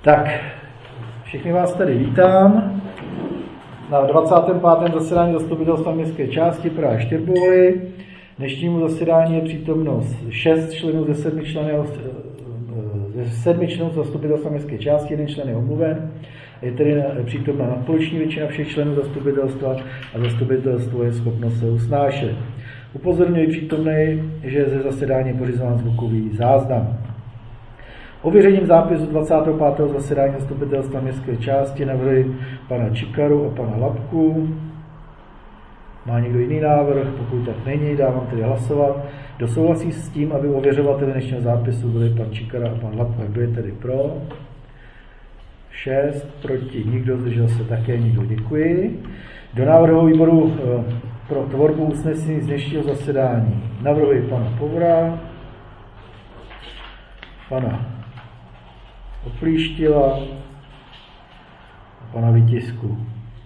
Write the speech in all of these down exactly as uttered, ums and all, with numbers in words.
Tak, všechny vás tady vítám na dvacátém pátém zasedání zastupitelstva městské části Praha Štěrboholy. Dnešnímu zasedání je přítomnost šest členů ze sedmi členů, ze sedmi členů zastupitelstva městské části, jeden člen je omluven. Je tedy přítomná nadpoloviční většina všech členů zastupitelstva a zastupitelstvo je schopno se usnášet. Upozorňuji přítomné, že ze zasedání je pořizován zvukový záznam. Ověřením zápisu dvacátého pátého zasedání zastupitelstva městské části navrhuji pana Čikaru a pana Lapku. Má někdo jiný návrh? Pokud tak není, dávám tedy hlasovat. Kdo souhlasí s tím, aby ověřovateli dnešního zápisu byli pan Čikara a pan Lapka? Kdo je tedy pro? šest, proti nikdo, zdržel se také nikdo. Děkuji. Do návrhu výboru pro tvorbu usnesení z dnešního zasedání navrhuji pana Povra, pana Oplíštila a pana Vytisku.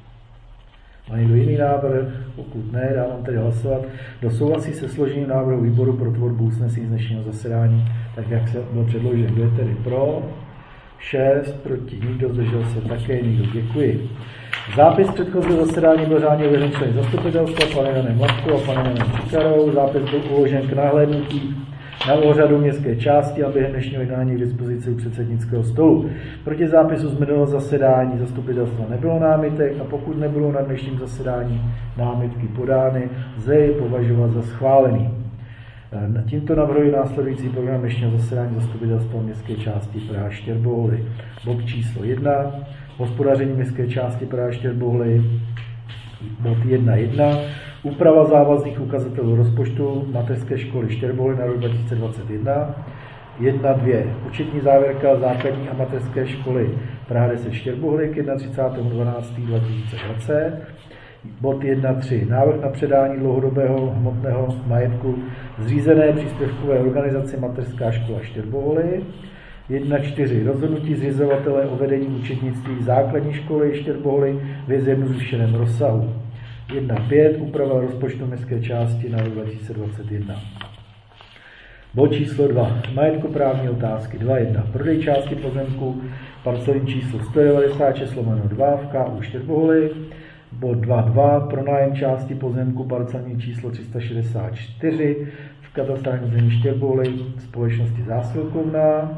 Má někdo jiný návrh? Pokud ne, dávám tedy hlasovat. Kdo souhlasí se složením návrhu výboru pro tvorbu usnesení z dnešního zasedání, tak jak se byl předložen, kdo je tedy pro? šest, proti nikdo, zdržel se také nikdo. Děkuji. Zápis předchozího zasedání byl řádně ověřen členy zastupitelstva, panem Janem Lapkou a panem Janem Čikarou. Zápis byl uložen k nahlédnutí na úřadu městské části a během dnešního jednání k dispozici předsednického stolu. Proti zápisu z minulého zasedání zastupitelstva nebylo námitek a pokud nebudou na dnešním zasedání námitky podány, lze jej považovat za schválený. Tímto navrhuji následující program dnešního zasedání zastupitelstva městské části Praha Štěrboholy. Bod číslo jedna. Hospodaření městské části Praha Štěrboholy. Bod jedna tečka jedna. Úprava závazných ukazatelů rozpočtu mateřské školy Štěrboholy na rok dva tisíce dvacet jedna. jedna dvě. Účetní závěrka základní a mateřské školy Praha deset Štěrboholy k třicátému prvnímu dvanáctému dva tisíce dvacet. Bod jedna tři. Návrh na předání dlouhodobého hmotného majetku zřízené příspěvkové organizaci Mateřská škola Štěrboholy. jedna čtyři. Rozhodnutí zřizovatele o vedení účetnictví základní školy Štěrboholy ve zjednodušeném rozsahu. jedna pět. Úprava rozpočtu městské části na rok dva tisíce dvacet jedna. Bod číslo dva. Majetkoprávní otázky. dva jedna. Prodej části pozemku parcelní číslo sto devadesát šest lomeno dva v K U Štěrboholy. Bod dva dva. Pronájem části pozemku parcelní číslo tři sta šedesát čtyři v katastrálním území Štěrboholy společnosti Zásilkovna.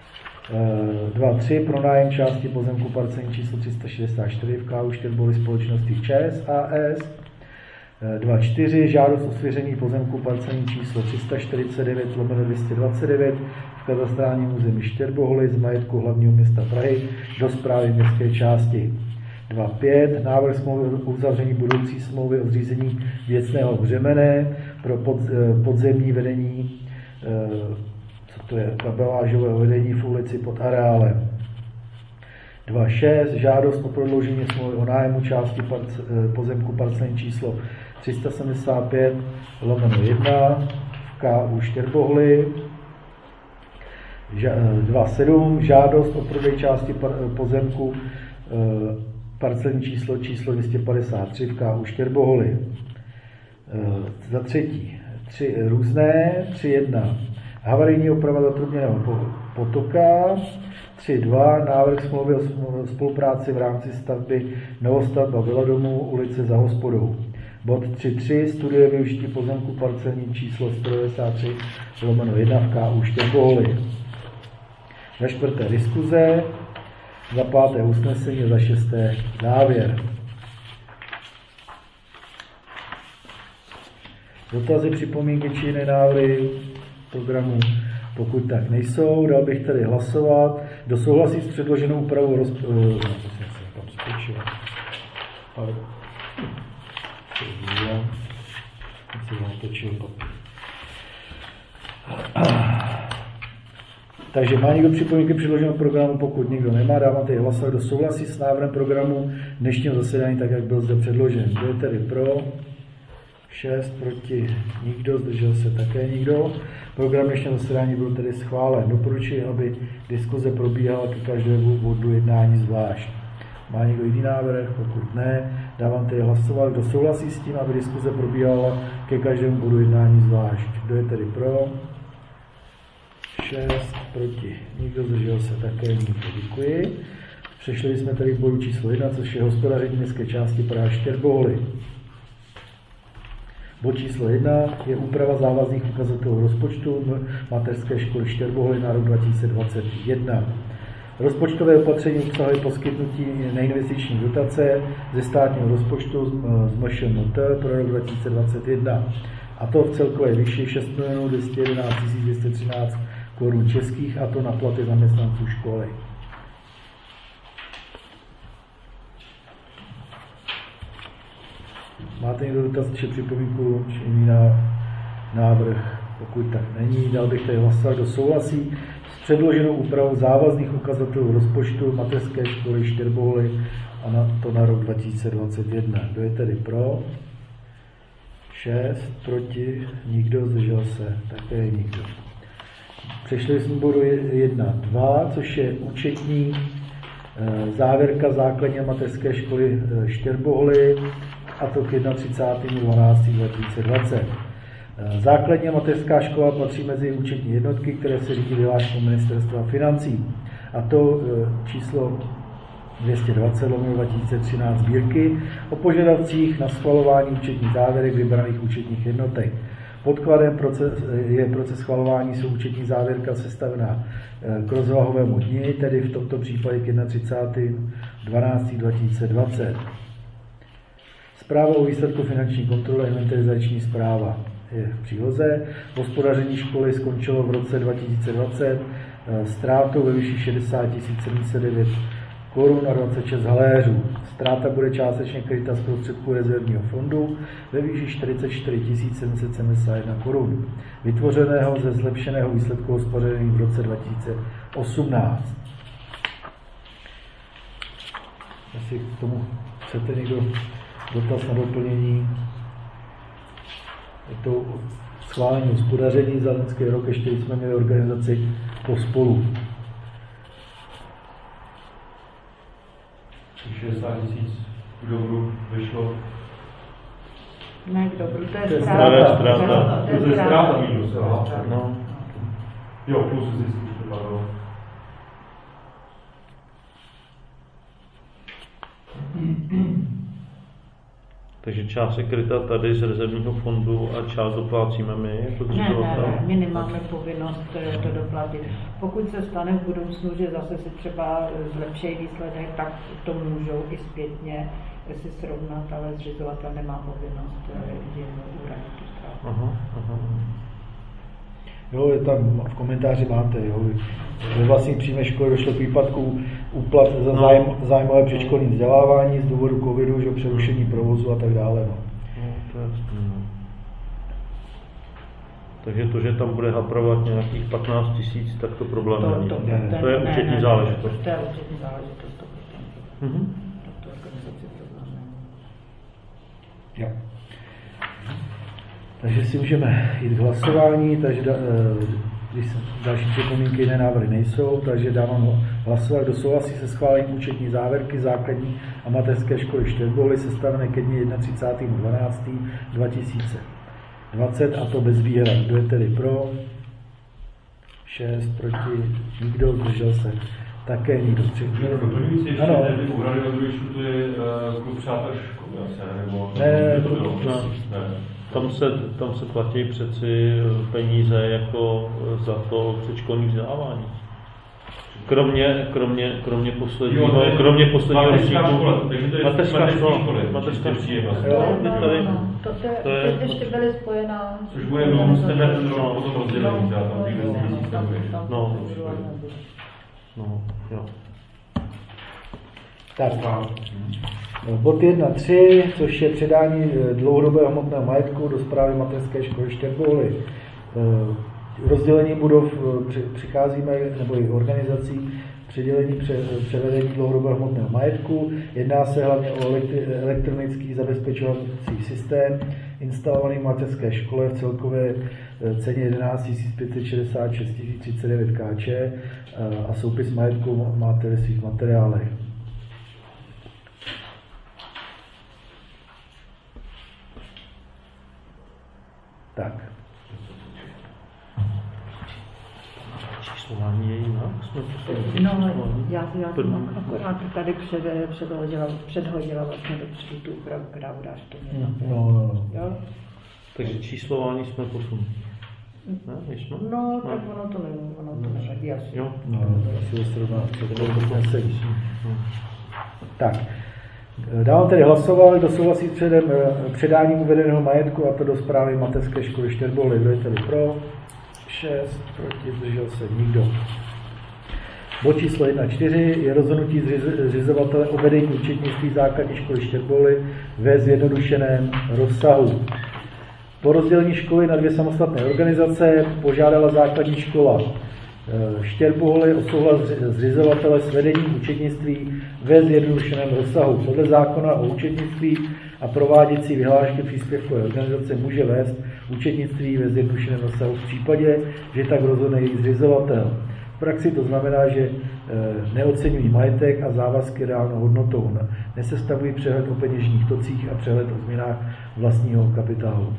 dva tři. Pronájem části pozemku parcelní číslo tři sta šedesát čtyři v K U Štěrboholy společnosti ČEZ A S. dva čtyři. Žádost o svěření pozemku parcelní číslo tři sta čtyřicet devět lomeno dvě stě dvacet devět v katastrálním území Štěrboholy z majetku hlavního města Prahy do správy městské části. dva pět. Návrh smlouvy o uzavření budoucí smlouvy o zřízení věcného břemene pro pod, podzemní vedení, co to je, kabelážového vedení v ulici pod areálem. dva šest. Žádost o prodloužení smlouvy o nájmu části parce, pozemku parcelní číslo tři sta sedmdesát pět lomeno jedna v K U Štěrboholy. dva sedm. Žádost o prodej části pozemku parcelní číslo číslo dvě stě padesát tři v K U Štěrboholy. Za třetí, tři různé, tři jedna. Havarijní oprava zatrubněného potoka, tři dva. Návrh smlouvy o spolupráci v rámci stavby novostavba Velodomu, ulice Za hospodou. Bod tři tři. Studie využití pozemku parcelní číslo sto devadesát tři lomeno jedna v K U Štěrboholy. Za čtvrté diskuze. Za páté usnesení a za šesté závěr. Dotazy, připomínky či jiné návrhy programu, pokud tak nejsou, dal bych tady hlasovat. Kdo souhlasí s předloženou úpravou rozpočtu? Takže má někdo připomínky předloženou programu? Pokud nikdo nemá, dávám tady hlasovat. Kdo souhlasí s návrhem programu dnešního zasedání, tak jak byl zde předložen. Kdo je tedy pro? šest, proti nikdo, zdržel se také nikdo. Program dnešního zasedání byl tedy schválen. Doporučuji, aby diskuze probíhala ke každému bodu jednání zvlášť. Má někdo jiný návrh? Pokud ne, dávám tedy hlasovat. Kdo souhlasí s tím, aby diskuze probíhala ke každému bodu jednání zvlášť? Kdo je tedy pro? šest, proti nikdo, zdržel se také nikdo. Děkuji. Přešli jsme tady k bodu číslo jedna, což je hospodaření městské části Praha Štěrboholy. Bod číslo jedna je úprava závazných ukazatelů rozpočtu mateřské školy Štěrboholy na rok dva tisíce dvacet jedna. Rozpočtové opatření obsahuje poskytnutí neinvestiční dotace ze státního rozpočtu z M Š M T pro rok dva tisíce dvacet jedna. A to v celkové výši šest milionů dvě stě jedenáct tisíc dvě stě třináct korun českých, a to na platy zaměstnanců školy. Máte někdo dotaz či připomínku či jiný návrh? Pokud tak není, dal bych tady hlasovat, kdo souhlasí s předloženou úpravou závazných ukazatelů rozpočtu mateřské školy Štěrboholy a na to na rok dva tisíce dvacet jedna. Kdo je tedy pro? šest, proti, nikdo, zdržel se, také nikdo. Přešli jsme bodu jedna dva, což je účetní závěrka základní a mateřské školy Štěrboholy, a to k třicátého prvního dvanáctého dva tisíce dvacet. Základní a mateřská škola patří mezi účetní jednotky, které se řídí vyhláškou Ministerstva financí, a to číslo dvě stě dvacet lomeno dva tisíce třináct sbírky o požadavcích na schvalování účetních závěrek vybraných účetních jednotek. Podkladem proces, je proces schvalování jsou účetní závěrka sestavená k rozvahovému dni, tedy v tomto případě k třicátého prvního dvanáctého dva tisíce dvacet. Zpráva o výsledku finanční kontroly a inventarizační zpráva je v příloze. Hospodaření školy skončilo v roce dva tisíce dvacet ztrátou ve výši šedesát tisíc sedm set devět korun a dvacet šest haléřů. Ztráta bude částečně kryta z prostředků rezervního fondu ve výši čtyřicet čtyři tisíc sedm set sedmdesát jedna korun, vytvořeného ze zlepšeného výsledku hospodaření v roce dva tisíce osmnáct. Jestli k tomu chcete někdo dotaz na doplnění, je to schválení hospodaření za loňský rok, ještě jsme měli organizaci Pospolu. šedesát tisíc k dobru vyšlo. Ne, k dobru, to je To je ztráta. ztráta. To je To je ztráta. ztráta minus, jo. No. Jo, plus zisk, pardon. Takže část je kryta tady z rezervního fondu a část doplácíme my jako Ne, ne, zřizovatel. ne, my nemáme povinnost to doplatit. Pokud se stane v budoucnu, že zase si třeba zlepší výsledek, tak to můžou i zpětně si srovnat, ale zřizovatel nemá povinnost jim uhradit tu ztrátu. Aha, aha. Jo, je tam v komentáři máte, jo. Ve vlastní přímé školy došlo k výpadku úplat za zájem, zájmové předškolní vzdělávání z důvodu covidu, že přerušení provozu a tak dále. No. No, to je jasný, no. Takže to, že tam bude haprovat nějakých patnáct tisíc, tak to problém To, není. to, Ne, ten- to je ne, účetní ne, záležitost. To je účetní záležitost, sto procent. Mhm. To organizaci problém není. Jo. Takže si můžeme jít k hlasování, takže da, když další připomínky, jiné návrhy nejsou, takže dávám hlasovat, kdo souhlasí se schválením účetní závěrky základní a mateřské školy Štěrboholy sestavené ke dni třicátého prvního dvanáctého dva tisíce dvacet, a to bez výhrad. Kdo je tedy pro? šest, proti, nikdo, zdržel se. Také nikdo. Doplňující ještě Ano. ne, úhrady na druhý šutu je uh, klub přátel školy, asi, nebo... Ne, to bylo. ne. Ne. Tam se, tam se platí přeci peníze jako za to předškolní vzdělávání. Kromě, kromě, kromě posledního, Jo, to je kromě posledního mateřská ročníku. škola, takže to je Mateřská mateřské škola. školy, Mateřská čistě škola. vlastně. Jo, No, no, tady- no, to, to, to je- to ještě byly spojená. Což bude mnou, chceme ten rok No. potom rozdělení, třeba tam No, ty no, věci no, tam- tam tam No. to bylo nebude. No, jo. Tak. Bod jedna tři, což je předání dlouhodobého hmotného majetku do správy mateřské školy Štěrboholy. Rozdělení budov přicházíme, nebo i organizací přidělení převedení dlouhodobého hmotného majetku. Jedná se hlavně o elektronický zabezpečovací systém instalovaný v mateřské škole v celkové ceně jedenáct tisíc pět set šedesát šest tisíc třicet devět korun a soupis majetku máte ve svých materiálech. Tak. Hlasování je jinak. Jsme posunuli No, hlasování. já, já První. jsem akorát tady před, předhodila, předhodila vlastně dopředu tu úpravu, která udáš to mě No, no, no. Jo? Takže číslování jsme posunuli. Ne, nejsme? No, tak ono to nevím, ono to nevadí asi. Jo. No, asi to srovná, co to potom sedí. Tak, dávám tedy hlasovat, kdo souhlasí s předem, předáním uvedeného majetku, a to do správy mateřské školy Štěrboly. Kdo je tedy pro? šest, proti, zdržel se nikdo. Bod číslo jedna čtyři je rozhodnutí zřizovatele o vedení účetnictví základní školy Štěrboly ve zjednodušeném rozsahu. Po rozdělení školy na dvě samostatné organizace požádala základní škola Štěrboly o souhlas zřizovatele s vedením účetnictví ve zjednodušeném rozsahu. Podle zákona o účetnictví a prováděcí vyhlášky příspěvkové organizace může vést účetnictví ve zjednodušeném rozsahu v případě, že tak rozhodne jejich zřizovatel. V praxi to znamená, že neoceňují majetek a závazky reálnou hodnotou, nesestavují přehled o peněžních tocích a přehled o změnách vlastního kapitálu.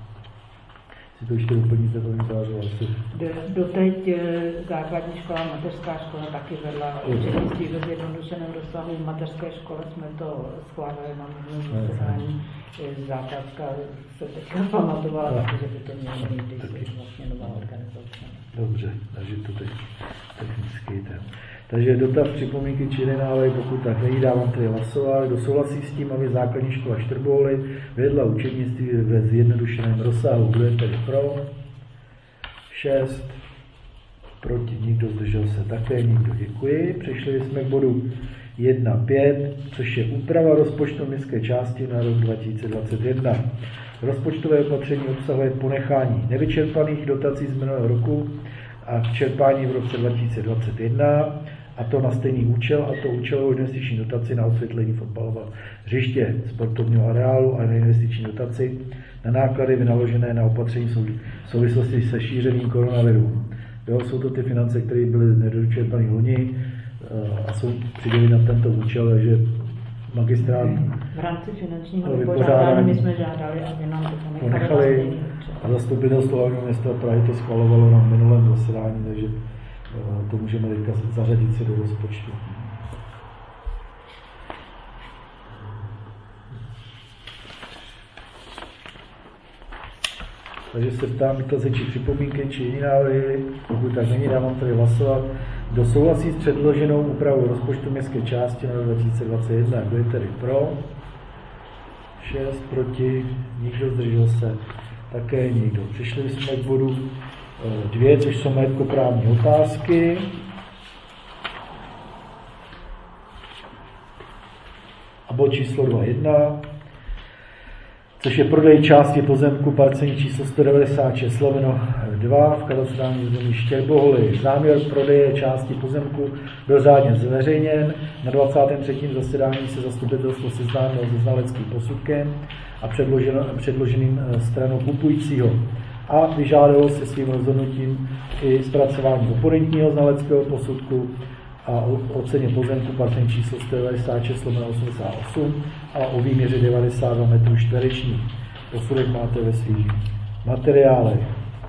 Si to ještě doplníte, to mi zářilo asi. Doteď základní škola, mateřská škola taky vedla účetnictví ve zjednodušeném rozsahu. V mateřské škole jsme to schválili na minulém zasedání. Základka se teďka pamatovala, že by to mělo být, když je vlastně nová organizace. Dobře, takže to teď technicky ten. Takže dotaz, připomínky či jiné návrhy, pokud tak není, dávám tedy hlasovat. Kdo souhlasí s tím, aby základní škola Štěrboly vedla účetnictví ve zjednodušeném rozsahu? Kdo je tedy pro? šest. Proti nikdo, zdržel se také nikdo. Děkuji. Přešli jsme k bodu jedna pět, což je úprava rozpočtu městské části na rok dva tisíce dvacet jedna. Rozpočtové opatření obsahuje ponechání nevyčerpaných dotací z minulého roku a čerpání v roce dva tisíce dvacet jedna, a to na stejný účel, a to účelovou investiční dotaci na osvětlení fotbalového hřiště, sportovního areálu a na investiční dotaci na náklady vynaložené na opatření v souvislosti se šířením koronaviru. Jo, jsou to ty finance, které byly nedočerpané loni a jsou přiděleny na tento účel, takže magistrát v rámci finančního vypořádání my jsme žádali, aby nám to ponechali a zastupitelstvo hlavního města Prahy to schvalovalo na minulém zasedání, takže to můžeme teďka zařadit se do rozpočtu. Takže se ptám, dotazy či připomínky, či jiný návrhy. Pokud tak není, dávám tady hlasovat. Kdo souhlasí s předloženou úpravou rozpočtu městské části na rok dva tisíce dvacet jedna? Kdo je tedy pro? šest, proti, nikdo, zdržel se také nikdo. Přišli jsme k bodu dvě, což jsou majetkoprávní otázky. A bod číslo dva jedna, což je prodej části pozemku parcení číslo sto devadesát šest lomeno dva v katastrálním území Štěrboly. Záměr prodeje části pozemku byl řádně zveřejněn. Na dvacátém třetím zasedání se zastupitelstvo seznámilo se znaleckým posudkem a předloženým stranou kupujícího a vyžádalo se svým rozhodnutím i zpracování oponentního znaleckého posudku a o ceně pozemku parcení číslo sto devadesát šest lomeno osmdesát osm a o výměře devadesát dva metrů čtverečních. Posudek máte ve svých materiálech.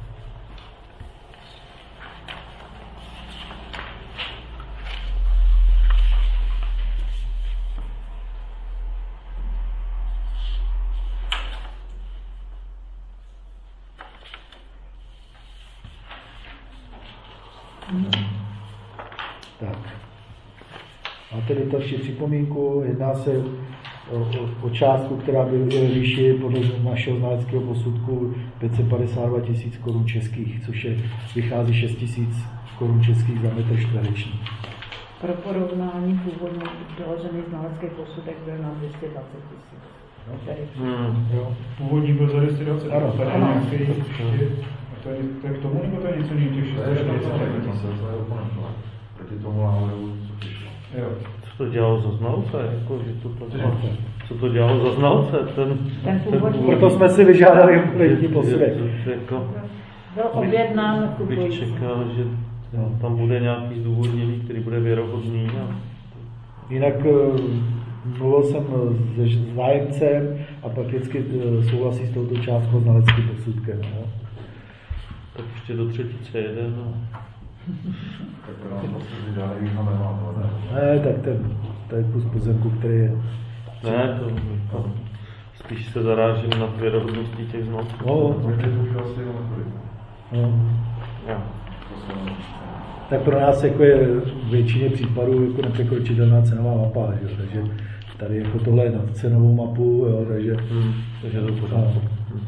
Tak. Máte další připomínku, jedná se o, o, o částku, která by ve výši podle našeho znaleckého posudku pět set padesát dva tisíc korun českých, což je, vychází šest tisíc korun českých za metr čtvereční. Pro porovnání původně doložený znalecký posudek byl na dvě stě dvacet tisíc. Hmm. Původní byl za dvě stě dvacet, ano, tady ano. nějaký, to je, to je k tomu, nebo to je něco jiného, těch šest set čtyřicet? Proti tomu návrhu, co přišlo. Jo. Co to dělalo za znalce? Jako, že to platilo? Co to dělalo za znalce? Ten, Ten původní. Proto jsme si vyžádali kompletní posudek. Jako, Byl objednán bych kupující. čekal, že no, tam bude nějaký zdůvodnění, který bude věrohodný. A... Jinak mluvil jsem se zájemcem a pak vždycky souhlasí s touto částkou znaleckým posudkem. No. Tak ještě do třetice jeden. No. Tak to nám prostě žádný význam nemá. Ne, tak ten, to je kus pozemku, který je... Ne, to, to spíš se zarážím na věrohodností těch znalců. No, To je to asi jenom no. Já. Tak pro nás jako je v většině případů jako nepřekročitelná cenová mapa, jo, takže tady jako tohle je nad cenovou mapu, jo, takže, Hmm, takže to pořád. Hmm.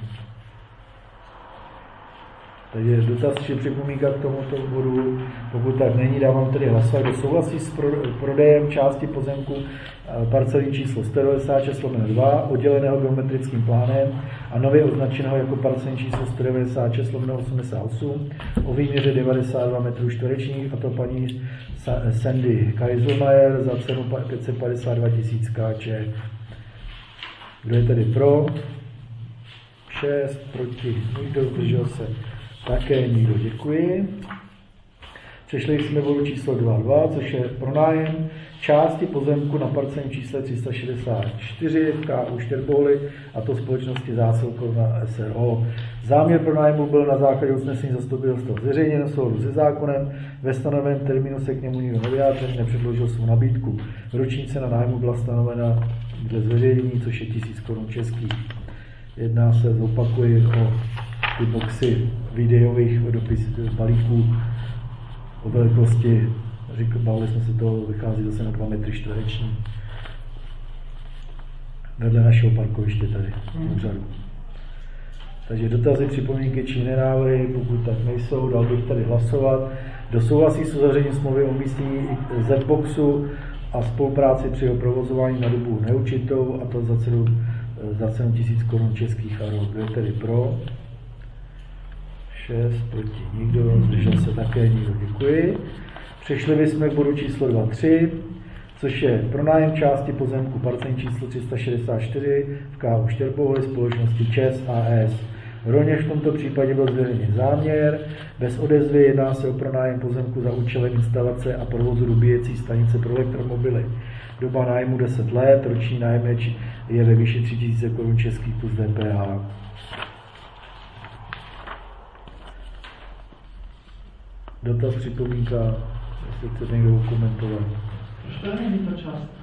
Takže dotaz či připomínka k tomuto bodu, pokud tak není, dávám tedy hlasovat, kdo souhlasí s prodejem části pozemku parcelní číslo sto devadesát šest lomeno dva, odděleného geometrickým plánem a nově označeného jako parcelní číslo sto devadesát šest lomeno osmdesát osm o výměře devadesát dva metrů čtverečních, a to paní Sandy Kaiselmayer za cenu pět set padesát dva tisíc Kč. Kdo je tedy pro? šest, proti, nikdo, zdržel se také nikdo, děkuji. Přešli jsme bodu číslo dva dva, což je pronájem části pozemku na parcelním čísle tři sta šedesát čtyři v K U Štěrbohly, a to společnosti Zásilkovna S R O. Záměr pronájmu byl na základě usnesení zastupitelstva zveřejněn v souladu se zákonem. Ve stanoveném termínu se k němu nikdo nevyjádřil, nepředložil svou nabídku. Roční cena nájmu byla stanovena dle zveřejnění, což je tisíc korun českých. Jedná se, zopakuji, o ty boxy videových dopis balíků o velikosti, řík, bavili jsme se toho, vychází zase na dva metry čtvereční. Vedle našeho parkoviště tady, v úřadu. Takže dotazy, připomínky či jiné návrhy, pokud tak nejsou, dal bych tady hlasovat. Kdo souhlasí s uzavřením smlouvy o umístění Z-boxu a spolupráci při jeho provozování na dobu neurčitou, a to za cenu, za cenu tisíc korun českých a rok. Kdo je tedy pro? šest, proti nikdo, zdržel se také nikdo, děkuji. Přešli bychom k bodu číslo dva tři, což je pronájem části pozemku parcelní číslo tři sta šedesát čtyři v K U Štěrbohly společnosti ČEZ A S. Rovněž v tomto případě byl zveřejněn záměr. Bez odezvy, jedná se o pronájem pozemku za účelem instalace a provozu dobíjecí stanice pro elektromobily. Doba nájmu deset let, roční nájem je ve výši tři tisíce korun českých plus D P H. Dotaz, připomínka, jestli chce někdo komentovat. Proč to není ta částka?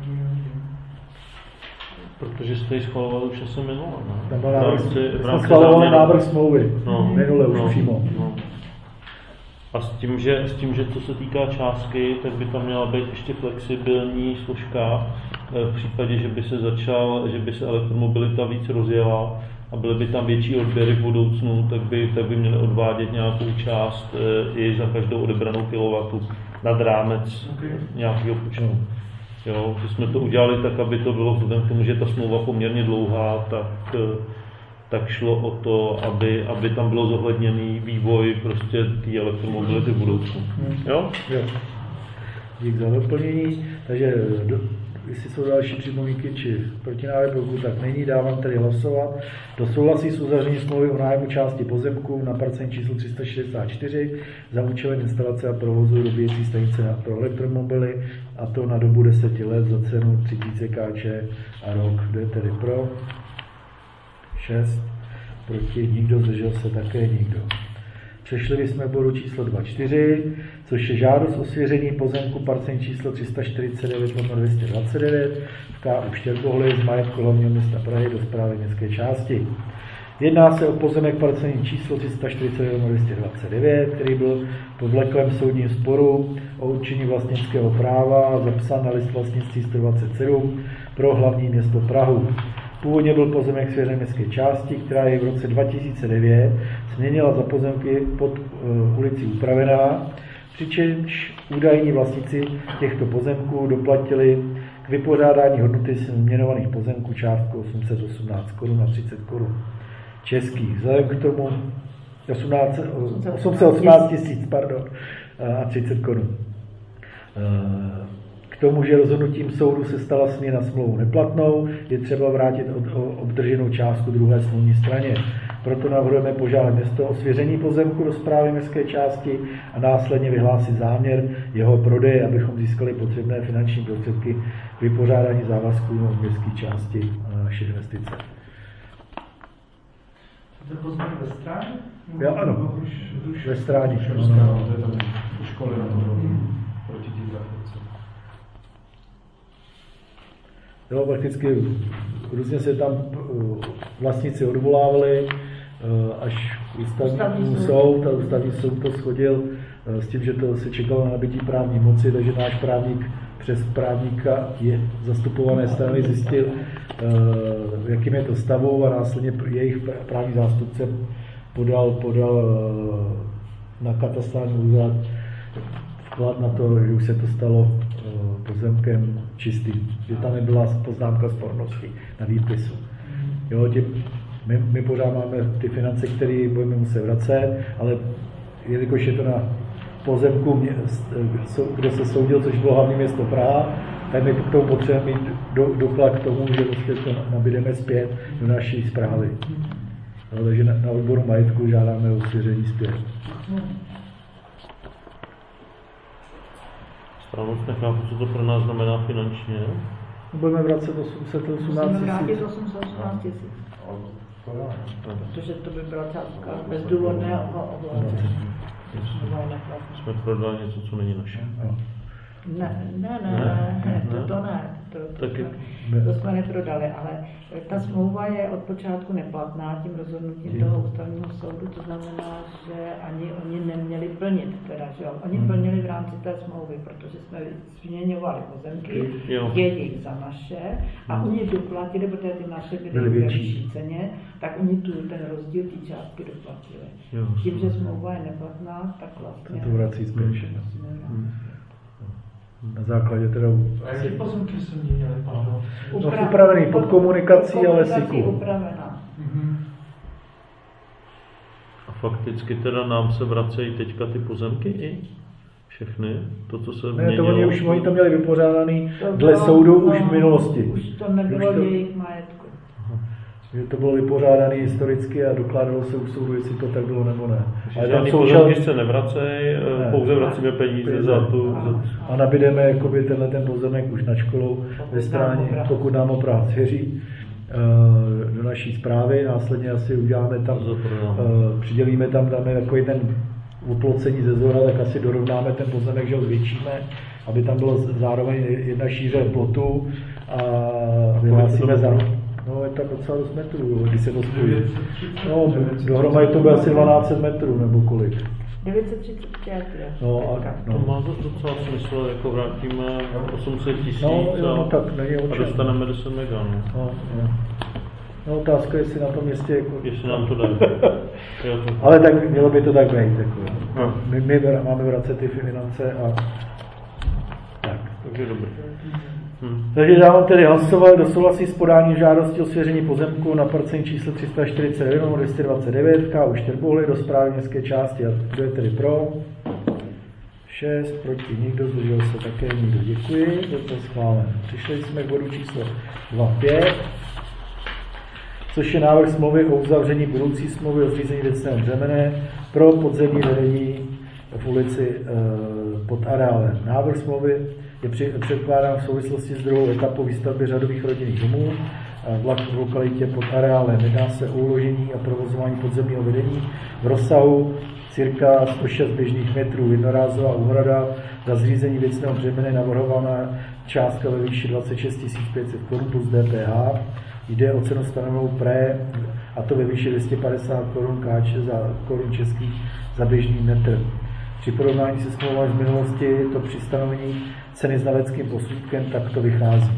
Protože jste ji schvalovali už asi minule, ne? Tam byl návrh, V rámci- v jsme rámci schvalovali záměru. návrh smlouvy, No, minule už no, přímo. no. A s tím, že, s tím, že co se týká částky, tak by tam měla být ještě flexibilní složka v případě, že by se začal, že by se elektromobilita víc rozjela a byly by tam větší odběry v budoucnu, tak by, tak by měly odvádět nějakou část e, i za každou odebranou kilowattu nad rámec Okay. nějakého počtu. Jo, že jsme to udělali tak, aby to bylo vzhledem k tomu, že ta smlouva poměrně dlouhá, tak, tak šlo o to, aby, aby tam bylo zohledněný vývoj prostě té elektromobility v budoucnu. Jo? Jo. Dík za doplnění. Takže do, jestli jsou další připomínky či protinávrhy, pokud tak není, dávám tedy hlasovat. Kdo souhlasí s uzavřením smlouvy o nájmu části pozemku na parcelní číslo tři sta šedesát čtyři za účelem instalace a provozu dobíjecí stanice pro elektromobily, a to na dobu deseti let za cenu tři tisíce Kč a rok. Kdo je tedy pro? šest. Proti nikdo, zdržel se také nikdo. Přešli bychom k bodu číslo dva čtyři, což je žádost o svěření pozemku parcelní číslo tři sta čtyřicet devět dvě stě dvacet devět v K U Štěrbohly z majetku hlavního města Prahy do správy městské části. Jedná se o pozemek parcelní číslo tři sta čtyřicet devět dvě stě dvacet devět, který byl po vleklém soudním sporu o určení vlastnického práva zapsán na list vlastnictví sto dvacet sedm pro hlavní město Prahu. Původně byl pozemek svěřen městské části, která je v roce dva tisíce devět změnila za pozemky pod uh, ulicí Upravená, přičemž údajní vlastníci těchto pozemků doplatili k vypořádání hodnoty změnovaných pozemků částku osm set osmnáct korun a třicet korun českých. Vzhledem k tomu osm set osmnáct tisíc pardon, a třicet korun. Uh, K tomu, že rozhodnutím soudu se stala směna smlouvu neplatnou, je třeba vrátit od, o, obdrženou částku druhé smluvní straně. Proto navrhujeme požádat město o svěření pozemku do správy městské části a následně vyhlásit záměr jeho prodeje, abychom získali potřebné finanční prostředky k vypořádání závazků v městské části na naše investice. To poznat ve stráně? Jo, ano. Ve stráně. To je tam u školy na podobně. Proti tí trafovce. Jo, prakticky různě se tam vlastníci odvolávali, až ústavní soud, a ústavní soud to shodil s tím, že to se čekalo na nabití právní moci, takže náš právník přes právníka je zastupované strany zjistil, v jakým je to stavu, a následně jejich právní zástupce podal, podal na katastrální úřad vklad na to, že už se to stalo pozemkem čistým, že tam nebyla poznámka spornosti na výpisu. Jo, tím, my, my pořád máme ty finance, které budeme muset vracet, ale jelikož je to na pozemku, kde se soudil, což bylo hlavní město Praha, tak my k tomu potřebujeme mít do, doklad k tomu, že vlastně to nabídeme zpět do naší správy. No, takže na, na odboru majetku žádáme o svěření zpět. Správnost nechápu, co to pro nás znamená finančně. Budeme vracet osm set osmnáct tisíc. Musíme vrátit osm set osmnáct tisíc. Protože to by byla částka bezdůvodného ovládání. Jsme prodali něco, co není naše. No. Ne, ne, ne, ne, ne, to, to ne, to, to, Taky. jsme, to jsme neprodali, ale ta smlouva je od počátku neplatná tím rozhodnutím toho ústavního soudu, to znamená, že ani oni neměli plnit, teda, že jo? Oni plnili v rámci té smlouvy, protože jsme změňovali pozemky, jejich za naše, a oni doplatili, protože ty naše byly v vyšší ceně, tak oni tu ten rozdíl té částky doplatili. Jo. Tím, že smlouva je neplatná, tak vlastně... To vrací zpět. Na základě teda... A jaké pozemky se měnily, pardon? No, upravený pod komunikací, pod ale komunikací siku. upravená. Mm-hmm. A fakticky teda nám se vracejí teďka ty pozemky i všechny? To, co se Ne, měnilo? to oni už oni to měli vypořádaný To dle bylo, soudu no, už v minulosti. Už to nebylo už to, jejich majetku. že to bylo vypořádané historicky a dokládalo se u soudu, jestli to tak bylo nebo ne. Ale žádný pozemky se nevracejí, pouze vracíme peníze za tu... Za... A nabídeme jakoby tenhle ten pozemek už nad školou ve stráně, pokud nám opravdu svěří, do naší správy, následně asi uděláme tam, přidělíme tam, dáme takový ten oplocení ze zhora, tak asi dorovnáme ten pozemek, že ho zvětšíme, aby tam bylo zároveň jedna šíře plotu a vyhlásíme za... No, je tam docela dost metrů, když se to spojí. No, dohromady to bude asi dvanáct set metrů, nebo kolik. devět set třicet pět, je. No, a, no. To má to docela smysl, jako vrátíme osm set tisíc no, no, a, tak není a dostaneme deset mega. No. No, no. No, otázka, jestli na tom městě... Jako... Jestli nám to dají. Ale tak mělo by to tak být. Jako. No. My, my máme vracet ty finance a... Tak. Takže dobrý. Hmm. Takže dávám tedy hlasovat, kdo souhlasí s podáním žádosti o svěření pozemku na parcelní číslo tři sta čtyřicet devět dvě stě dvacet devět K U Štěrbohly do správy městské části. A kdo je tedy pro? šest, proti nikdo, zdržel se také nikdo. Děkuji, je to schváleno. Přišli jsme k bodu číslo dva pět, což je návrh smlouvy o uzavření budoucí smlouvy o zřízení věcného břemene pro podzemní vedení v ulici e, pod areálem. Návrh smlouvy je předkládán v souvislosti s druhou etapou výstavby řadových rodinných domů v lokalitě pod areálem. Jedná se o uložení a provozování podzemního vedení v rozsahu cirka sto šest běžných metrů. Jednorázová úhrada za zřízení věcného břemene navrhovaná částka ve výši dvacet šest tisíc pět set korun plus D P H. Jde o cenu stanovenou pré, a to ve výši dvě stě padesát korun káč za korun českých za běžný metr. Při porovnání se smlouvou z minulosti to při stanovení ceny znaleckým posudkem tak to vychází.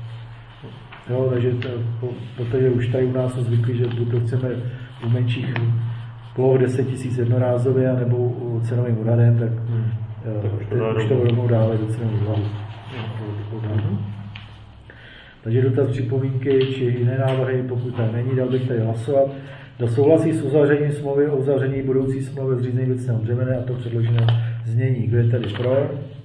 Jo, takže to, protože už tady u nás jsou zvyklí, že buď to chceme u menších poloh deset tisíc jednorázově, nebo u cenovým úradem, tak, hmm. tak už to, už to rovnou dále do cenovou úřadu. Hmm. Takže dotaz, připomínky či jiné návrhy, pokud tak není, dal bych tady hlasovat. Kdo souhlasí s uzavřením smlouvy o uzavření budoucí smlouvy o zřízení věcného břemene a to předložené znění. Kdo je tady pro?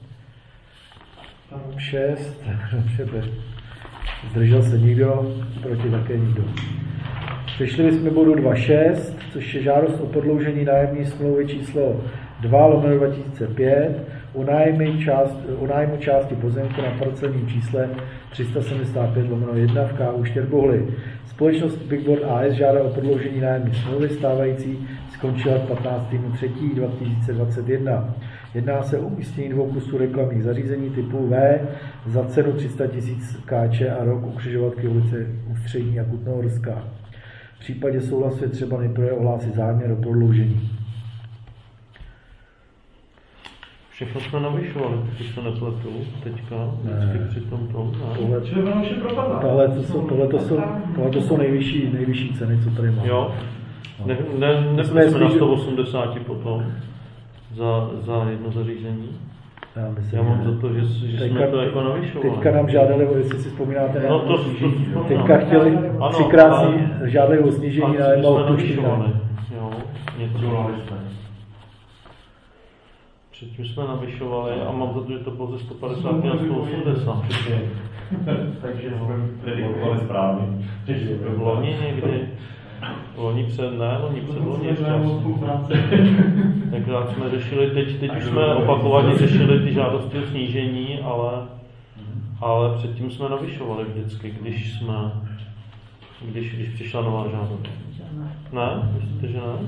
šest. Zdržel se nikdo, proti také nikdo. Přišli jsme bodu dva šest, což je žádost o prodloužení nájemní smlouvy číslo dva lomeno dva tisíce pět o nájmu, část, o nájmu části pozemku na parcelním čísle tři sta sedmdesát pět lomeno jedna v K U Štěrbohly. Společnost Big Board A S žádá o prodloužení nájemní smlouvy stávající skončila k patnáctého třetího dva tisíce dvacet jedna. Jedná se o umístění dvou kusů reklamních zařízení typu V za cenu tři sta tisíc Kč a rok u křižovatky ulice Ústřední a Kutnohorská. V případě souhlasu je třeba nejprve ohlásit záměr o prodloužení. Všechno jsme navyšovali, když to nepletu teďka, vždycky při tom tom. Tohle, tohle, to jsou, tohle, to jsou, tohle to jsou nejvyšší, nejvyšší ceny, co tady máme. Jo, ne, ne, nebyli jsme na sto osmdesát potom za, za jedno zařízení. Já, myslím, Já mám za to, že, že teďka, jsme to jako navyšovali. Teďka nám žádali, jestli si vzpomínáte, no, to, to, to, teďka chtěli ano, třikrát ale, žádali o snížení nájmu a odpuštění. Jo, něco. Předtím jsme navyšovali a mám za to, že to bylo ze sto padesát na sto osmdesát. Takže jsme predikovali správně. Loni někdy, loni před, ne, loni před loni ještě. Tenkrát jsme řešili, teď, teď už jsme opakovaně řešili ty žádosti o snížení, ale, ale předtím jsme navyšovali vždycky, když jsme, když, když přišla nová žádost. Ne? Myslíte, že ne?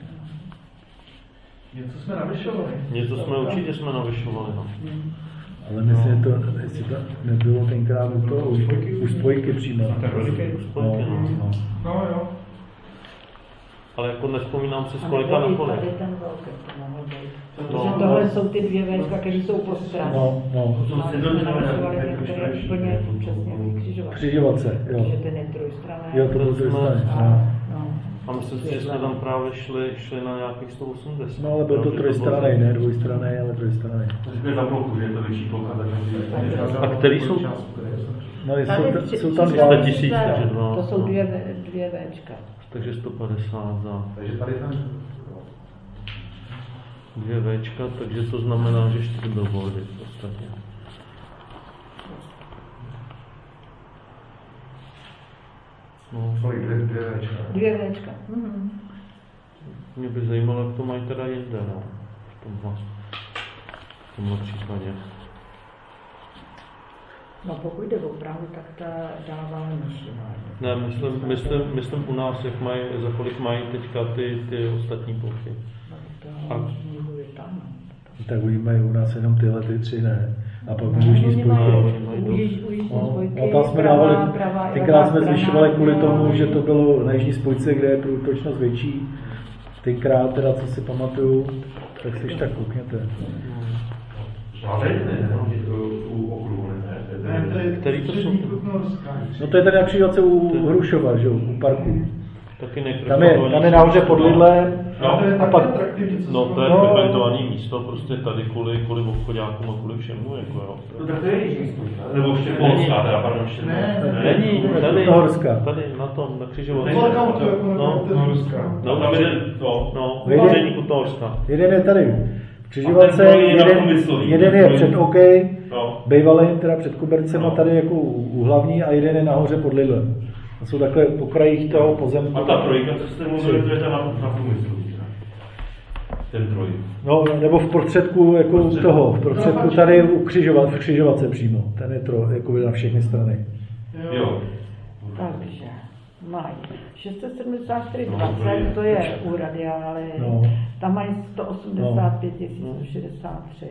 Něco jsme navyšovali. Něco jsme určitě jsme navyšovali, no. Ale myslím, že to, jestli to nebylo tenkrát u toho, už, už spojky přímo. Už spojky, no. no. No jo. Ale jako nespomínám si, z kolika na kolik. Tady ten velký to mohl být. No, Protože tohle jsou ty dvě véčka, které jsou po straně. No, no. No, jsme navyšovali některé úplně přesně křižovat. Křižovatce, jo. Takže ten je trojstranné. Jo, to bylo trojstranné. No. A myslím si, že jsme tam právě šli, šli na nějakých sto osmdesát. No ale byl to trojstranný, ne dvojstranný, ale trojstranný. To je za plochu, že je to větší plocha, takže... A který jsou? No, jsou, tři, jsou tam tři, dva. tisíc, takže dva. To jsou dvě, dvě véčka. Takže sto padesát za Takže tady ten... dvě véčka, takže to znamená, že čtyři billboardy v podstatě. No. Kolik? Dvě, dvě véčka. Dvě véčka. Mhm. Mě by zajímalo, jak to mají teda jinde, no. V tomhle, v tomhle případě. No pokud jde o Prahu, tak ta dává nižší. Ne, myslím, myslím, myslím u nás, jak mají, za kolik mají teďka ty, ty ostatní plochy. No, to je tam. Tak oni mají u nás jenom tyhle ty tři, ne? A pak jižní spojky. No, tam jsme dávali, tenkrát jsme zvyšovali kvůli tomu, že to bylo na jižní spojce, kde je průtočnost větší. Tenkrát teda, co si pamatuju, tak si tak koukněte. Žádný ne, u okruhu, ne? Který to jsou? No to je tady na křižovatce u Hrušova, že jo, u parku. Taky tam je, tam je nahoře pod Lidlem. No, a pak... no to je no, frekventované místo, prostě tady kvůli, kvůli obchodákům a kvůli všemu, jako jo. No tak to je jižní spojka, nebo Štěrboholská, teda, pardon, Štěrboholská. Není, tady, Kutnohorská. tady, na tom, na křižovatce. No, Kutnohorská. No, tam je, no, no, Ústřední Kutnohorská. Jeden je tady v křižovatce, jeden, jeden je před OK, bývalý, teda před Kubercem a tady jako u hlavní a jeden je nahoře pod Lidlem. To jsou takhle po krajích toho pozemku. A ta trojka, co jste mluvili, to je ta na, na průmyslu. Ten troj. No, nebo v prostředku jako u toho, v prostředku tady u křižovat, v křižovatce přímo. Ten je to jako na všechny strany. Jo. Takže mají šest set sedmdesát čtyři dvacet, to je u radiály. No. Tam mají sto osmdesát pět tisíc šedesát tři.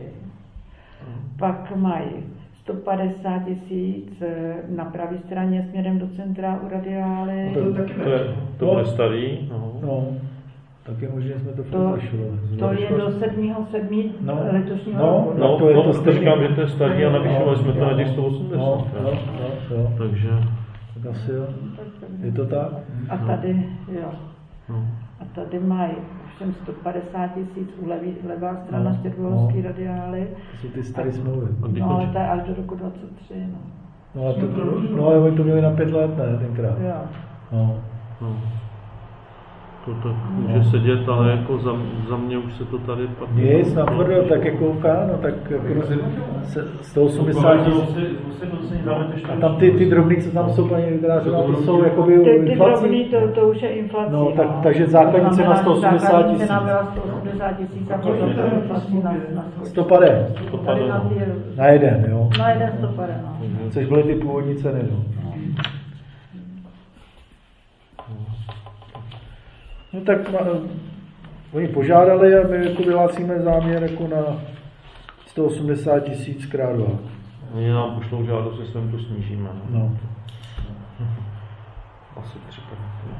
Pak mají sto padesát tisíc na pravé straně směrem do centra u radiály. No, to, to, je, to bude starý. No. No. Tak je možné, že jsme to To, to je do sedmého sedmého no. letošního no, roku. No, to je no, to to říkám, že to je starý a navyšovali jsme to na těch sto osmdesát. No, no, no, no. Takže... Tak asi jo. Je to tak? A tady, jo. No. A tady mají všem sto padesát tisíc u levý, levá strana no, Štěrboholské no. radiály. To jsou ty staré smlouvy. No ale to je až do roku dvacet tři, no. No ale, to, no, ale oni to měli na pět let, ne, tenkrát. Jo. No. No. To tak může sedět, ale jako za, za mě už se to tady pak... Nic, natvrdo, tak jako no tak jako se, sto osmdesát tisíc. A tam ty, ty drobný, co tam jsou, paní Vitanářová, to jsou jakoby Ty, ty inflací. drobný, to, to už je inflace. No, tak, takže základní cena sto osmdesát tisíc. Základní cena byla sto osmdesát tisíc a potom to inflací na, na sto padé. tady na, ty, Na jeden, jo. na jeden sto padé, no. Což byly ty původní ceny, no. No tak ma, oni požádali a my jako vyhlásíme záměr jako na sto osmdesát tisíc krát dva. Oni nám pošlou žádost, jestli to snížíme. No. Asi tři pět.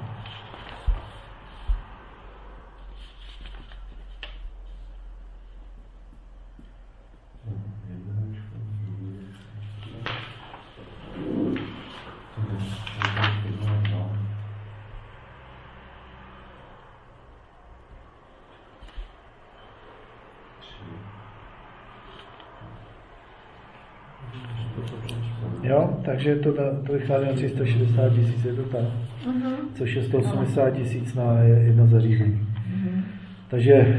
Jo, takže to, to vychází na tři sta šedesát tisíc, je to tak, uh-huh. Což je sto osmdesát tisíc na jedno zařízení. Uh-huh. Takže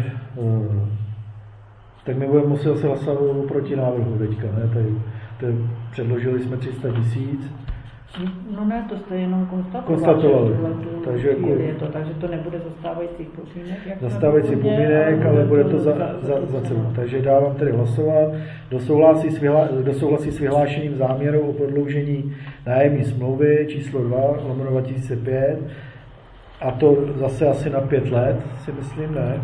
tak my budeme muset se hlasovat proti návrhu teďka, ne? Tady, tady předložili jsme tři sta tisíc. No ne, to jste jenom konstatovali. Konstatovali. Takže, jako, je to, takže to nebude zastávající podmínek. Zastávající podmínek, ale bude to za, za, za celou. Takže dávám tedy hlasovat. Kdo souhlasí s, vyhlá, kdo souhlasí s vyhlášením záměru o prodloužení nájemní smlouvy číslo dva lomeno dva tisíce pět, a to zase asi na pět let, si myslím, ne?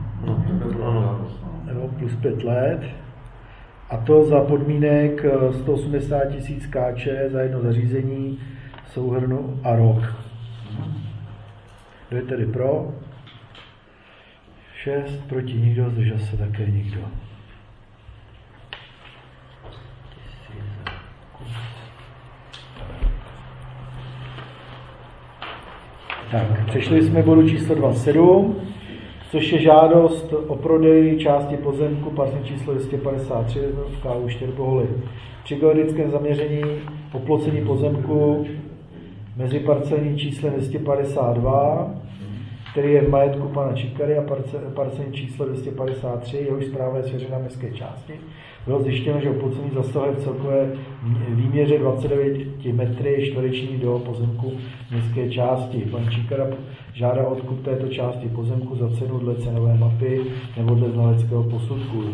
No, plus pět let. A to za podmínek sto osmdesát tisíc káče za jedno zařízení, souhrnu a rok. Kdo je tedy pro? šest, proti nikdo, zdržel se také nikdo. Tak, přešli jsme bodu číslo dvacet sedm, což je žádost o prodej části pozemku, parcel číslo dvě stě padesát tři v K U Štěrboholy. Při geodetickém zaměření oplocení pozemku mezi parcelním číslem dvě stě padesát dva, který je v majetku pana Čikary, a parcelní číslo dvě stě padesát tři, jehož správa je svěřena městské části, bylo zjištěno, že oplocení zasahuje v celkové výměře dvacet devět metry čtvereční do pozemku městské části. Pan Čikara žádá odkup této části pozemku za cenu dle cenové mapy nebo dle znaleckého posudku.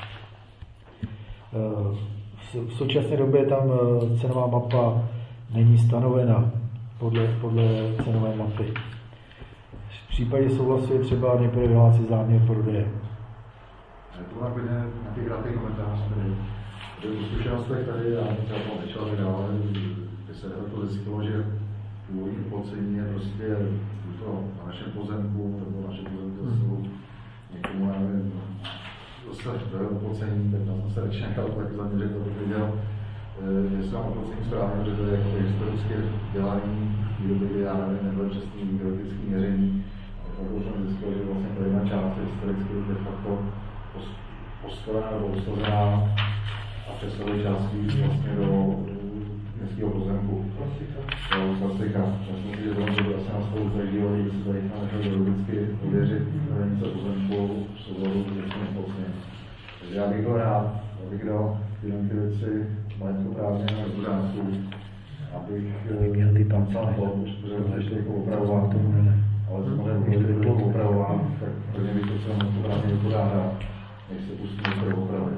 V současné době tam cenová mapa není stanovena podle, podle cenové mapy. V případě souhlasu je třeba nejprve vyhlásit záměr prodeje. To má klidně nějaký krátký komentář tady. V zkušenostech tady, já třeba tomu nečel dále, kde se to zjistilo, že původní oplocení je prostě to na našem pozemku, nebo naše pozemky jsou někomu, já nevím, zase velké oplocení, tak tam jsem se radši nechal taky zaměřit, to bych viděl, jestli mám oplocení správně, že to je jako historicky dělaný, v té době, kdy já nevím, nebyl přesný geologický měření, a tak jsem zjistil, že vlastně tady na části historicky de facto postavená nebo postavená a přesahuje částí vlastně do městského pozemku. To je klasika. Myslím si, že to bude asi na spolu tady dílí, se tady nechal geologicky ověřit hranice pozemku v souvodu s těmi společně. Takže já bych byl rád, abych dal ty věci majetkoprávně na pořádku, abych měl ty tam sám to, protože ještě jako opravovat, ale samozřejmě, když to bylo opravovat, tak prvně bych to celé majetkoprávně vypořádal, než se pustíme do opravy.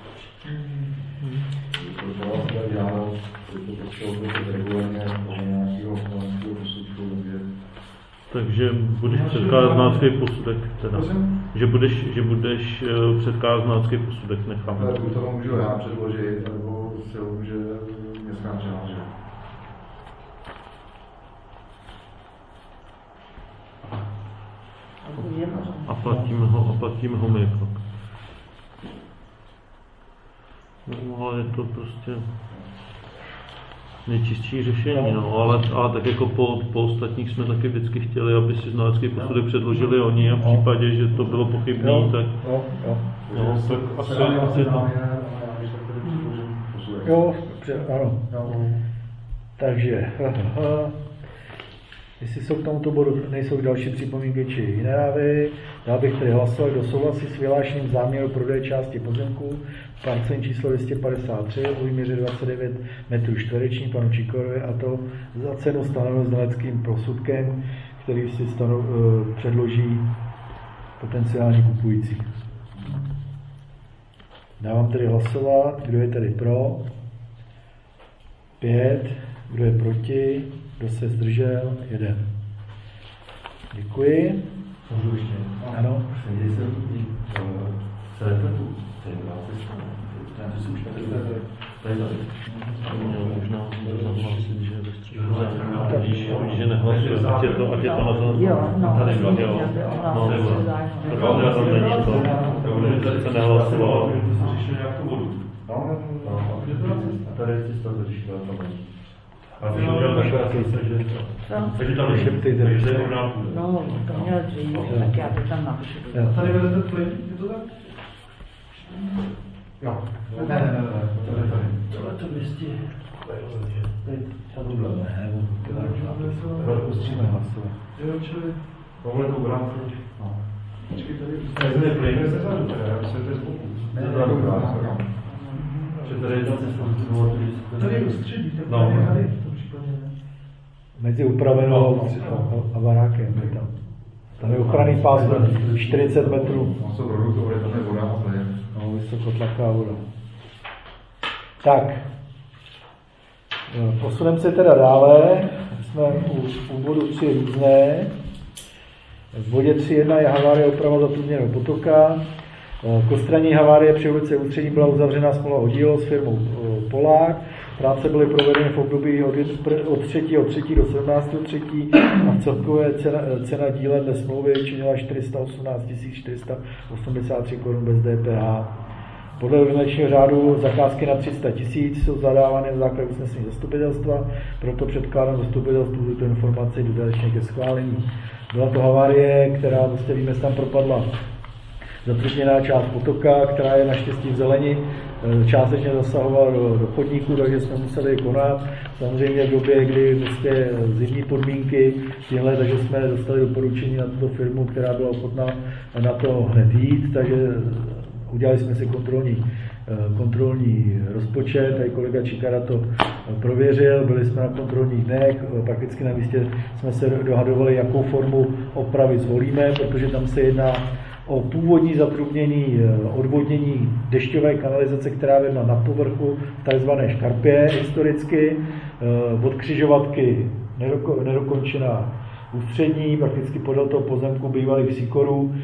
To byla ta žádost, že to potřebuje být regulárně nějakého vojenského posudku, takže... Takže budeš předkládat znalecký posudek, teda. Že budeš, že budeš předkládat znalecký posudek, nechám. Tak to můžu já předložit, nebo si ho může městská část. A platíme ho, a platíme ho my jako. No, ale je to prostě nejčistší řešení, no, ale, ale tak jako po, po ostatních jsme taky vždycky chtěli, aby si znalecký posudek předložili oni, a v případě, že to bylo pochybné, tak, jo, jo. No, tak asi, asi to. Jo, ano. Takže, Jestli jsou k tomuto bodu, nejsou další připomínky či jiné návrhy, dal bych tedy hlasovat, kdo souhlasí s vyhlášením záměru prodeje části pozemku parcení číslo dvě stě padesát tři o výměře dvacet devět metrů čtverečních panu Číkorovi, a to za cenu stanovenou znaleckým posudkem, který si stanov, předloží potenciální kupující. Dávám tedy hlasovat, kdo je tedy pro, pět, kdo je proti, kdo se zdržel, jeden. Děkuji. Můžu ještě? Ano. Když jsem se repletu, to je dvacet, to si už tady tady. Tady tady. Možná zahlásit, že ve středu víš, že nehlasuje, ať je to, ať je to na to. Jo, no, tady bylo, jo. No, to tam není to, to se nehlasovalo. Řešili nějakou vodu. No, no, a tady si to řešila tam. A ty to dělal takové asistce, že takže tam ještě ty, takže je možná půjde. No, to měl dřív, tak já to tam napíšu. Tady vezete plyn, je to tak? Jo. Ne, ne, ne, ne, to je tady. Tohle to dvě stě. Tohle ne, Tohle musíme hlasovat. Jo, čili... Tohle to bránku. Počkej, tady... Ne, ne, plyn je zezadu, teda, já myslím, že to je z boku. Ne, zezadu bránku. Že tady je zase spolu, tady je ústředí, tak no, tady je tady v tom případě, ne? Mezi upravenou a barákem je tam. Tam je ochranný pás čtyřicet metrů. Tam jsou produktovali, tam je voda a plyn. No, vysokotlaká voda. Tak. Posuneme se teda dále. Jsme u, u bodu tři různé. V bodě tři jedna je havárie oprava zatrubněného potoka. K odstranění havárie při ulici Ústřední byla uzavřena smlouva o dílo s firmou Polák. Práce byly provedeny v období od třetího třetího do sedmnáctého třetího a celkové cena, cena díla dle smlouvy činila čtyři sta osmnáct tisíc čtyři sta osmdesát tři korun bez D P H. Podle organizačního řádu zakázky na tři sta tisíc jsou zadávány na základě usnesení zastupitelstva, proto předkládám zastupitelstvu tuto informaci dodatečně ke schválení. Byla to havárie, která, vlastně víme, tam propadla zatrubněná část potoka, která je naštěstí v zeleni, částečně zasahovala do, do chodníku, takže jsme museli konat. Samozřejmě v době, kdy vlastně zimní podmínky tyhle, takže jsme dostali doporučení na tuto firmu, která byla ochotná na to hned jít, takže udělali jsme si kontrolní, kontrolní rozpočet, tady kolega Čikara to prověřil, byli jsme na kontrolních dnech, prakticky na místě jsme se dohadovali, jakou formu opravy zvolíme, protože tam se jedná o původní zatrubnění odvodnění dešťové kanalizace, která vedla na povrchu v takzvané škarpě historicky, od křižovatky nedokončená ústřední, prakticky podél toho pozemku bývalých síkorů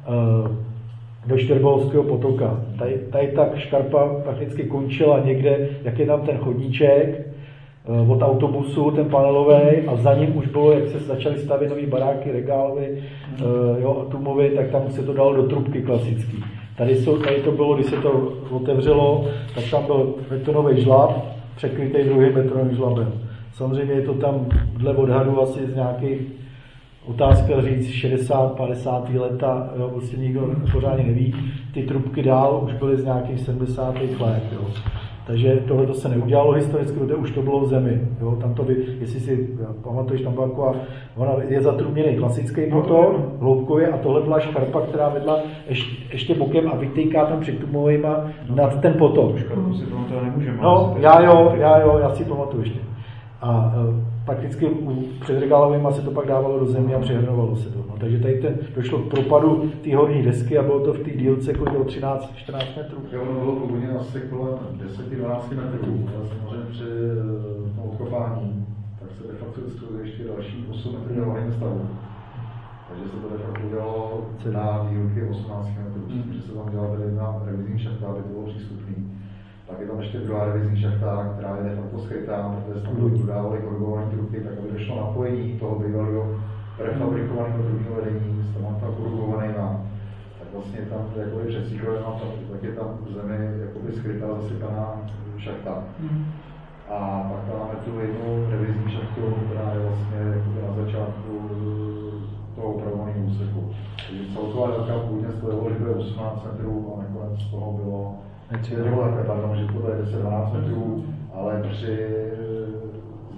do Štěrbolovského potoka. Tady, tady ta škarpa prakticky končila někde, jak je tam ten chodníček od autobusu, ten panelový, a za ním už bylo, jak se začaly stavět nový baráky, regály, jo, atumový, tak tam se to dalo do trubky klasický. Tady, jsou, tady to bylo, když se to otevřelo, tak tam byl betonový žlab, překrytý druhým betonovým žlabem. Samozřejmě je to tam dle odhadu asi z nějakých, otázka říct, šedesát padesát leta, jo, prostě nikdo pořádně neví. Ty trubky dál už byly z nějakých sedmdesátých let. Jo. Takže tohle to se neudělalo historicky, protože už to bylo v zemi. Jo. Tam to by, jestli si pamatuješ, tam byla taková, ona je zatrubněný klasický potok, hloubkově, a tohle byla škarpa, která vedla ještě, ještě bokem a vytýká tam před tumovejma nad ten potok. Škarpu si pamatovat nemůžeme. No, já jo, já jo, já si pamatuju ještě. A prakticky před regálovými se to pak dávalo do země a přehrnovalo se to. No, takže tady ten, došlo k propadu té horní desky a bylo to v té dílce kolik třináct čtrnáct metrů. Jo, ono bylo původně asi kolem deset dvanáct metrů, ale samozřejmě při no, odkopání, tak se de facto vystřelili ještě další osm metrů do horním stavu. Takže se to de facto udělalo na dílky osmnáct metrů, mm. že se tam dělala tady jedna revizní šachta, aby to bylo přístupný. Tak je tam ještě druhá revizní šachta, která je de facto skrytá, protože tam dodávali korugované trubky, tak aby došlo napojení toho bývalého prefabrikovaného trubního vedení, tam mám tam korugovanýma, tak vlastně tam jakoby přesíkrově, tak je tam v zemi jakoby skrytá, zasypaná šachta. Mm. A pak tam máme tu jednu revizní šachtu, která je vlastně na začátku toho upravovaného úseku. Takže celková délka původně sledovalo, že bude osmnáct metrů a nakonec z toho bylo Pardon, že to je deset dvanáct metrů, ale při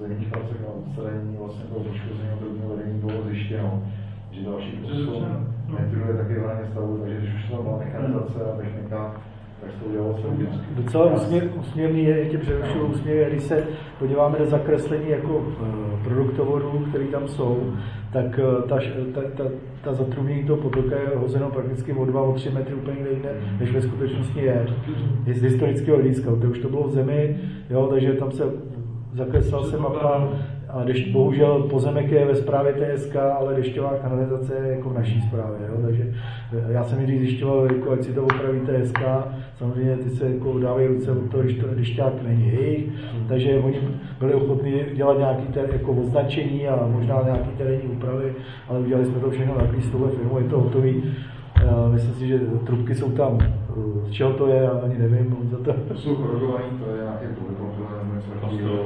posledních pracech na odstranění vlastně toho poškozeného drobného vedení bylo zjištěno, že další osm metrů je taky v hraně stavu, takže když už byla mechanizace a technika, tak se to udělalo celý. Docela úsměvný je, tě přerušuju úsměvy, když se podíváme do zakreslení jako produktovodů, které tam jsou, tak ta, ta, ta, ta zatrubnění toho potoka je hozeno prakticky o dva, o tři metry úplně jinde, než ve skutečnosti je. Je z historického hlediska, to už to bylo v zemi, jo, takže tam se zakreslila se mapa, a dešť, bohužel pozemek je ve správě T S K, ale dešťová kanalizace je jako v naší správě, jo, takže já jsem někdy zjišťoval, jako, ať si to opraví T S K, samozřejmě ty se jako dávají ruce od toho, když to dešťák není jejich, takže oni byli ochotní dělat nějaké jako označení a možná nějaké terénní úpravy, ale udělali jsme to všechno na s touhle firmou, je to hotový. Myslím si, že trubky jsou tam, z čeho to je, já ani nevím. Za to. To jsou korogovaný, to je nějaké polypropylen, nebo něco takového.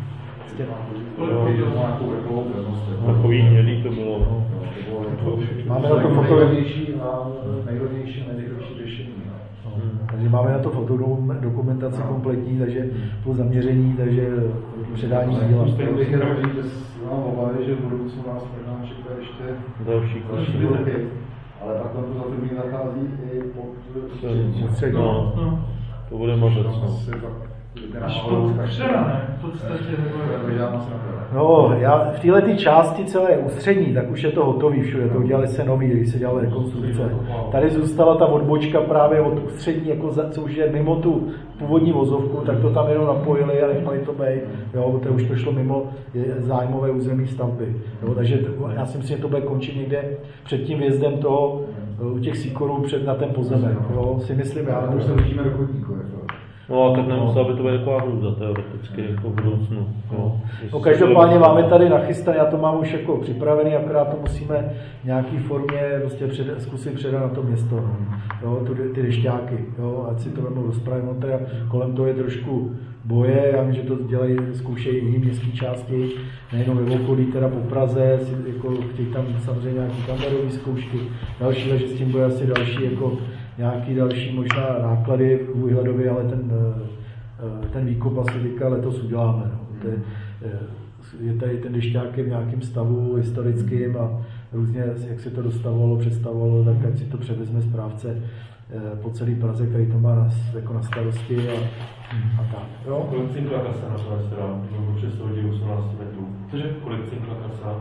Takový hnědý to bylo. Máme na to fotografii a nejrodnější, nejrychlejší řešení. Takže máme na to fotodokumentaci kompletní, takže po zaměření, takže předání díla. Bych jenom říct, že mám obavy, že v budoucnu nás možná čeká ještě další roky, ale pak to zatrubí nachází i pod střední. No, to bude mazec. Až pod křena, ne? V podstatě No, já v této části celé ústřední, tak už je to hotový všude, to udělali se nový, když se dělala rekonstrukce. Tady zůstala ta odbočka právě od ústřední, jako za, co už je mimo tu původní vozovku, tak to tam jenom napojili a nechali to být, jo, to už to šlo mimo zájmové území stavby. Jo, takže to, já si myslím, že to bude končit někde před tím vjezdem toho, u těch Sikorů před na ten pozemek, jo, si myslím já. Už se blížíme do chodníku, jako. No a tak nemusela by to být taková hrůza teoreticky jako v budoucnu. No. No, každopádně máme tady nachystané, já to mám už jako připravený, akorát to musíme v nějaký formě prostě před, zkusit předat na to město, no. Jo, tu, ty dešťáky, jo, ať si to vemou rozpravit, no, teda kolem toho je trošku boje, já vím, že to dělají, zkoušejí i jiné městské části, nejenom ve okolí, teda po Praze, si, jako, chtějí tam samozřejmě nějaké kamerové zkoušky, další, takže s tím bude asi další jako nějaký další možná náklady výhledově, ale ten, ten výkup asi teďka letos uděláme. No. Je tady ten dešťák v nějakém stavu historickým a různě, jak se to dostavovalo, představovalo, tak ať si to převezme správce po celé Praze, který to má na, jako na starosti a, a tak. Jo? Kolik cinkla kasa na to restaurant? Můžu představit osmnáct metrů. Cože? Kolik cinkla kasa?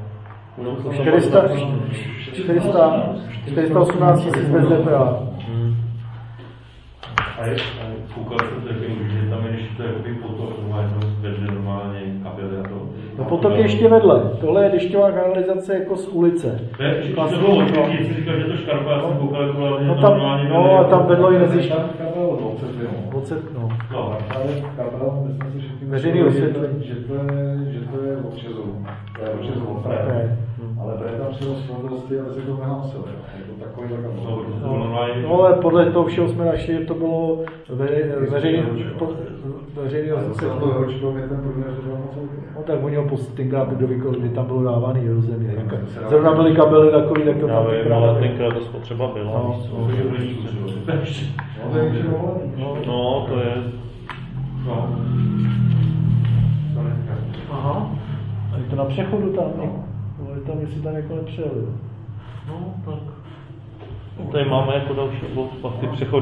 čtyři sta osmnáct tisíc bez D P A. A je, koukal jsem se taky, že tam je ještě to je potok, normálně vedle normálně kabely a to. No potok je ještě vedle. Tohle je dešťová kanalizace jako z ulice. Ne, to bylo hodně, jestli říkal, že to škarpa, já jsem koukal, jako hlavně no, tam, normálně. No a tam vedlo i mezi kabel dvacet, no. No, ale kabel, myslím si, že tím veřejný osvětlení. Že to je, že to je od Česu. To je od Česu od ale bude tam přenos skladnosti a se to nehásil. Je to takový kabel. No ale podle toho všeho jsme našli, že to bylo veřejný veřejný osvětlení. No tak oni ho tenkrát tenkrát, kdy tam bylo dávaný do země. Zrovna byly kabely takový, tak to tam tenkrát. Ale tenkrát to spotřeba byla. No, no to je. No. Aha. A je to na přechodu tam, no. Tam, jestli tam jako nepřijeli. No, tak. Tady máme jako další bod, pak ty přechody